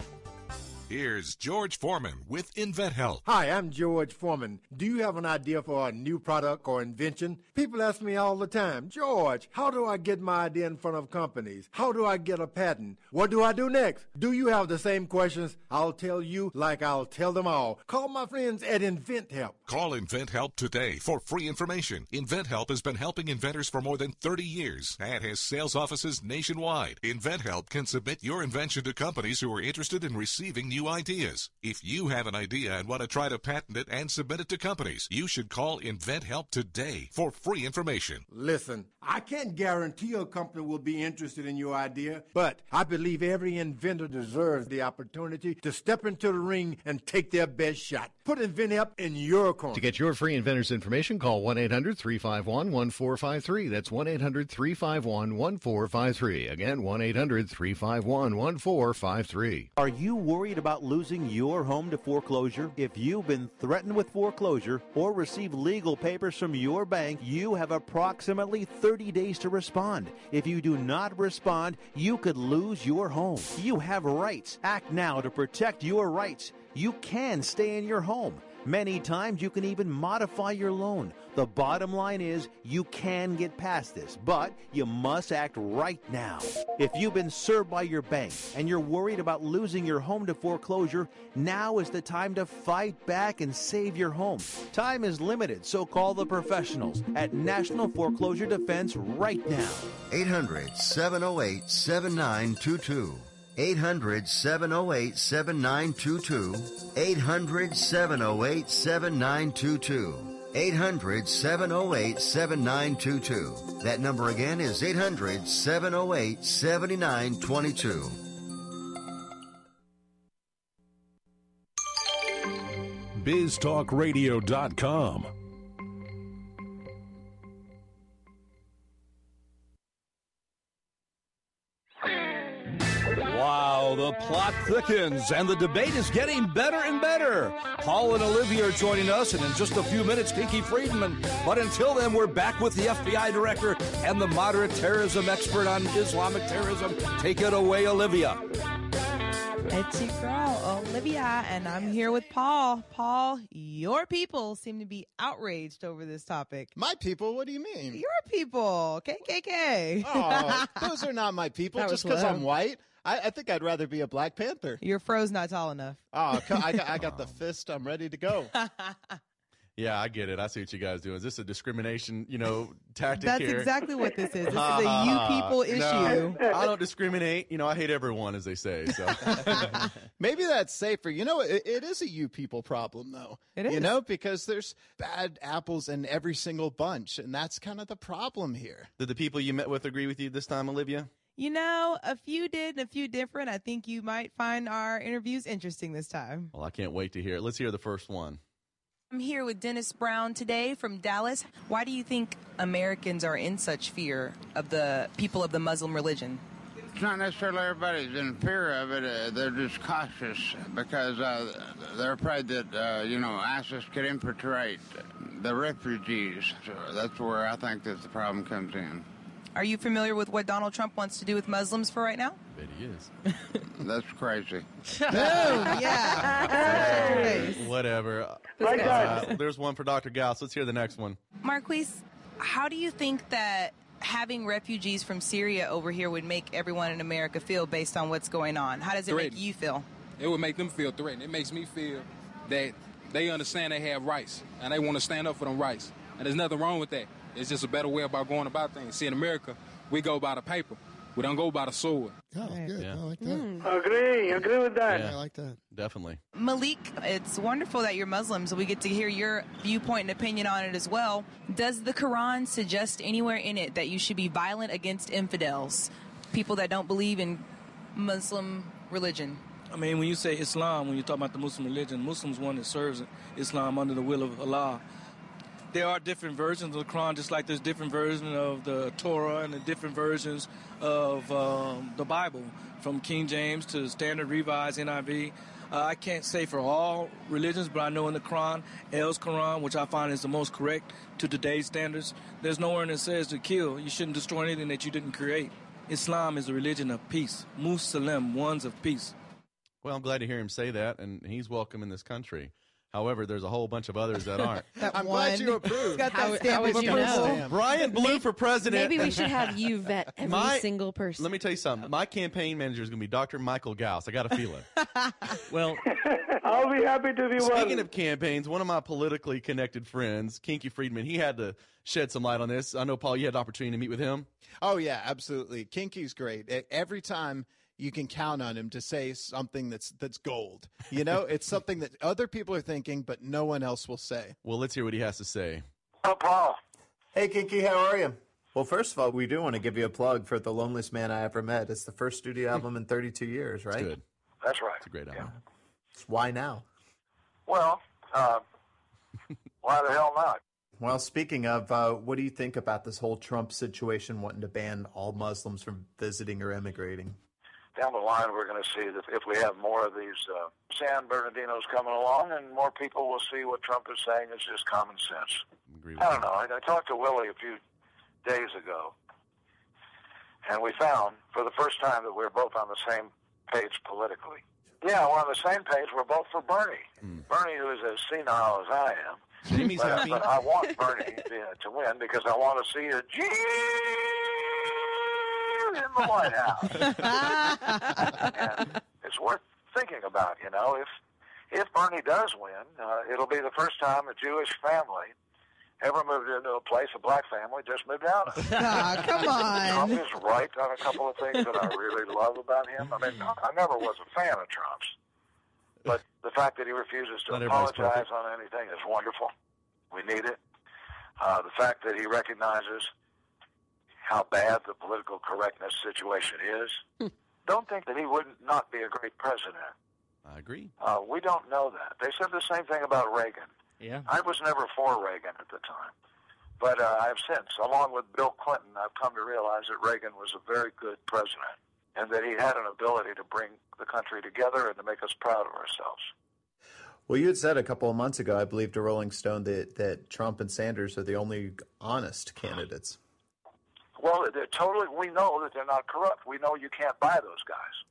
Here's George Foreman with InventHelp. Hi, I'm George Foreman. Do you have an idea for a new product or invention? People ask me all the time, George, how do I get my idea in front of companies? How do I get a patent? What do I do next? Do you have the same questions? I'll tell you like I'll tell them all. Call my friends at InventHelp. Call InventHelp today for free information. InventHelp has been helping inventors for more than thirty years and has sales offices nationwide. InventHelp can submit your invention to companies who are interested in receiving new ideas. If you have an idea and want to try to patent it and submit it to companies, you should call InventHelp today for free information. Listen, I can't guarantee a company will be interested in your idea, but I believe every inventor deserves the opportunity to step into the ring and take their best shot. Put InventHelp in your corner. To get your free inventor's information, call one eight hundred, three five one, one four five three. That's one eight hundred, three five one, one four five three. Again, one eight hundred, three five one, one four five three. Are you worried about losing your home to foreclosure? If you've been threatened with foreclosure or received legal papers from your bank, you have approximately thirty days to respond. If you do not respond, you could lose your home. You have rights. Act now to protect your rights. You can stay in your home. Many times you can even modify your loan. The bottom line is you can get past this, but you must act right now. If you've been served by your bank and you're worried about losing your home to foreclosure, now is the time to fight back and save your home. Time is limited, so call the professionals at National Foreclosure Defense right now. eight hundred, seven oh eight, seven nine two two. eight hundred, seven oh eight, seven nine two two. eight hundred, seven oh eight, seven nine two two. eight hundred, seven oh eight, seven nine two two. That number again is eight hundred, seven oh eight, seven nine two two. biz talk radio dot com. Wow, the plot thickens and the debate is getting better and better. Paul and Olivia are joining us, and in just a few minutes, Kiki Friedman. But until then, we're back with the F B I director and the moderate terrorism expert on Islamic terrorism. Take it away, Olivia. It's your girl, Olivia, and I'm here with Paul. Paul, your people seem to be outraged over this topic. My people? What do you mean? Your people, K K K. Oh, those are not my people. That just because I'm white. I, I think I'd rather be a Black Panther. Your fro's not tall enough. Oh, I got, I got the fist. I'm ready to go. Yeah, I get it. I see what you guys do. Is this a discrimination, you know, tactic That's here? That's exactly what this is. This is a you people issue. No, I don't discriminate. You know, I hate everyone, as they say. So maybe that's safer. You know, it, it is a you people problem, though. It is. You know, because there's bad apples in every single bunch, and that's kind of the problem here. Did the people you met with agree with you this time, Olivia? You know, a few did and a few different. I think you might find our interviews interesting this time. Well, I can't wait to hear it. Let's hear the first one. I'm here with Dennis Brown today from Dallas. Why do you think Americans are in such fear of the people of the Muslim religion? It's not necessarily everybody's in fear of it. Uh, they're just cautious because uh, they're afraid that, uh, you know, ISIS could infiltrate the refugees. So that's where I think that the problem comes in. Are you familiar with what Donald Trump wants to do with Muslims for right now? I bet he is. That's crazy. Boom, yeah. Whatever. Right, uh, there's one for Doctor Gauss. Let's hear the next one. Marquise, how do you think that having refugees from Syria over here would make everyone in America feel based on what's going on? How does it threatened. make you feel? It would make them feel threatened. It makes me feel that they understand they have rights, and they want to stand up for them rights. And there's nothing wrong with that. It's just a better way about going about things. See, in America, we go by the paper. We don't go by the sword. Oh, good. Yeah. I like that. Mm. Agree. Agree with that. Yeah, I like that. Definitely. Malik, it's wonderful that you're Muslim, so we get to hear your viewpoint and opinion on it as well. Does the Quran suggest anywhere in it that you should be violent against infidels, people that don't believe in Muslim religion? I mean, when you say Islam, when you talk about the Muslim religion, Muslims one that serves Islam under the will of Allah. there are different versions of the Quran, just like there's different versions of the Torah and the different versions of um, the Bible, from King James to Standard Revised N I V. Uh, I can't say for all religions, but I know in the Quran, El's Quran, which I find is the most correct to today's standards, there's nowhere in it says to kill. You shouldn't destroy anything that you didn't create. Islam is a religion of peace. Muslim, ones of peace. Well, I'm glad to hear him say that, and he's welcome in this country. However, there's a whole bunch of others that aren't. I'm glad you approved. Got that How, stamp how of would you approval. know? Brian Blue for president. Maybe we should have you vet every My- single person. Let me tell you something. My campaign manager is going to be Doctor Michael Gauss. I got a feeling. Well, I'll be happy to be one. speaking of campaigns, one of my politically connected friends, Kinky Friedman, he had to shed some light on this. I know, Paul, you had the opportunity to meet with him. Oh, yeah, absolutely. Kinky's great. E- Every time you can count on him to say something that's that's gold. You know, it's something that other people are thinking, but no one else will say. Well, let's hear what he has to say. Oh, Paul. Hey, Kinky, how are you? Well, first of all, we do want to give you a plug for The Loneliest Man I Ever Met. It's the first studio album in thirty-two years, right? It's good. That's right. It's a great album. Why now? Well, uh, why the hell not? Well, speaking of, uh, what do you think about this whole Trump situation wanting to ban all Muslims from visiting or immigrating? Down the line, we're going to see that if we have more of these uh, San Bernardinos coming along, and more people will see what Trump is saying is just common sense. I don't know. I, I talked to Willie a few days ago, and we found for the first time that we're both on the same page politically. Yeah, we're on the same page. We're both for Bernie. Mm. Bernie, who is as senile as I am. Jamie's but, happy. but I want Bernie to, to win because I want to see a G in the White House. And it's worth thinking about, you know. If if Bernie does win, uh, it'll be the first time a Jewish family ever moved into a place a black family just moved out of. Ah, come on. Trump is right on a couple of things that I really love about him. I mean, I never was a fan of Trump's, but the fact that he refuses to Not everybody's apologize perfect. on anything is wonderful. We need it. Uh, the fact that he recognizes how bad the political correctness situation is. Don't think that he would not be a great president. I agree. Uh, we don't know that. They said the same thing about Reagan. Yeah. I was never for Reagan at the time. But uh, I've since, along with Bill Clinton, I've come to realize that Reagan was a very good president and that he had an ability to bring the country together and to make us proud of ourselves. Well, you had said a couple of months ago, I believe, to Rolling Stone that, that Trump and Sanders are the only honest candidates. Well, they're totally, we know that they're not corrupt. We know you can't buy those guys.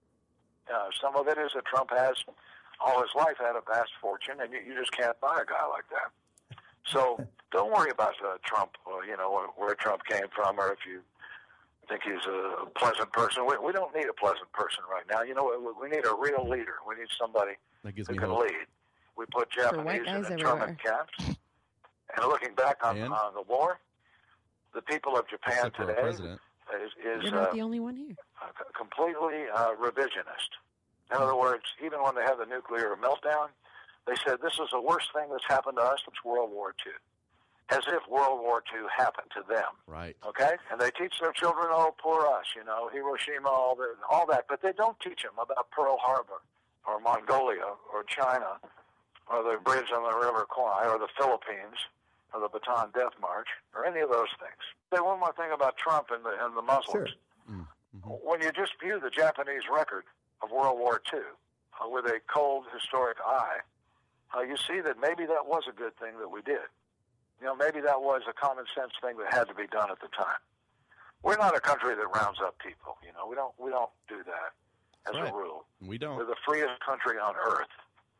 Uh, some of it is that Trump has all his life had a vast fortune, and you, you just can't buy a guy like that. So don't worry about uh, Trump, uh, you know, where, where Trump came from, or if you think he's a pleasant person. We, we don't need a pleasant person right now. You know, we, we need a real leader. We need somebody That gives who me can hope. lead. We put For white Japanese guys in everywhere. internment camps. And looking back on, And? on the war, the people of Japan Except for our today president. is, is You're uh, not the only one here. completely uh, revisionist. In other words, even when they had the nuclear meltdown, they said this is the worst thing that's happened to us since World War Two. As if World War Two happened to them. Right. Okay? And they teach their children, oh, poor us, you know, Hiroshima, all, the, all that. But they don't teach them about Pearl Harbor or Mongolia or China or the bridge on the River Kwai or the Philippines or the Bataan Death March or any of those things. Say one more thing about Trump and the, and the Muslims. Sure. Mm-hmm. When you just view the Japanese record of World War Two uh, with a cold, historic eye, uh, you see that maybe that was a good thing that we did. You know, maybe that was a common sense thing that had to be done at the time. We're not a country that rounds up people. You know, we don't we don't do that as Right. a rule. We don't. We're the freest country on earth.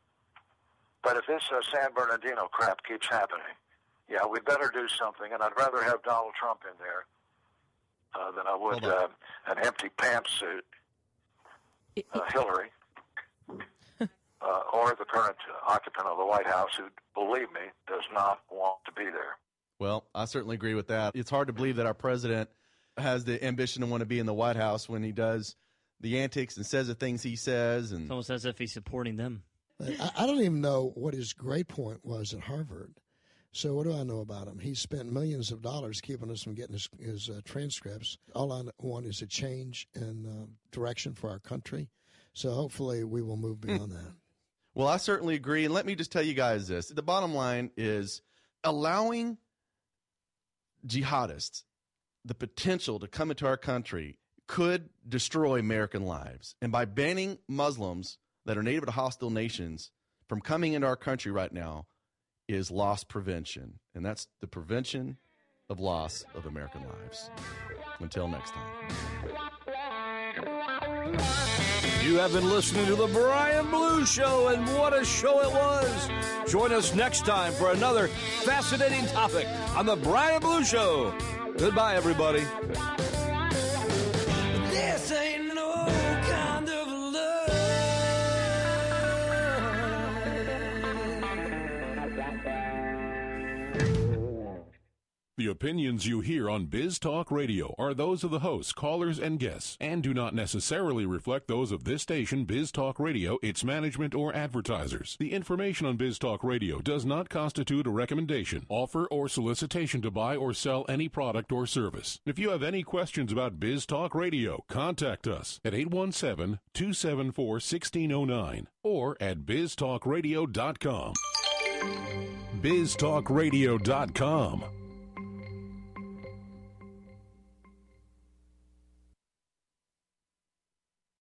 But if this uh, San Bernardino crap keeps happening, yeah, we better do something. And I'd rather have Donald Trump in there uh, than I would uh, an empty pantsuit, uh, Hillary, uh, or the current uh, occupant of the White House, who, believe me, does not want to be there. Well, I certainly agree with that. It's hard to believe that our president has the ambition to want to be in the White House when he does the antics and says the things he says. And It's almost as if he's supporting them. I, I don't even know what his grade point was at Harvard. So what do I know about him? He spent millions of dollars keeping us from getting his, his uh, transcripts. All I want is a change in uh, direction for our country. So hopefully we will move beyond that. Well, I certainly agree. And let me just tell you guys this. The bottom line is allowing jihadists the potential to come into our country could destroy American lives. And by banning Muslims that are native to hostile nations from coming into our country right now is loss prevention. And that's the prevention of loss of American lives. Until next time. You have been listening to The Brian Blue Show, and what a show it was. Join us next time for another fascinating topic on The Brian Blue Show. Goodbye, everybody. This ain't no kind of love. The opinions you hear on Biz Talk Radio are those of the hosts, callers, and guests, and do not necessarily reflect those of this station, Biz Talk Radio, its management, or advertisers. The information on Biz Talk Radio does not constitute a recommendation, offer, or solicitation to buy or sell any product or service. If you have any questions about Biz Talk Radio, contact us at eight one seven, two seven four, one six zero nine or at biz talk radio dot com. biz talk radio dot com.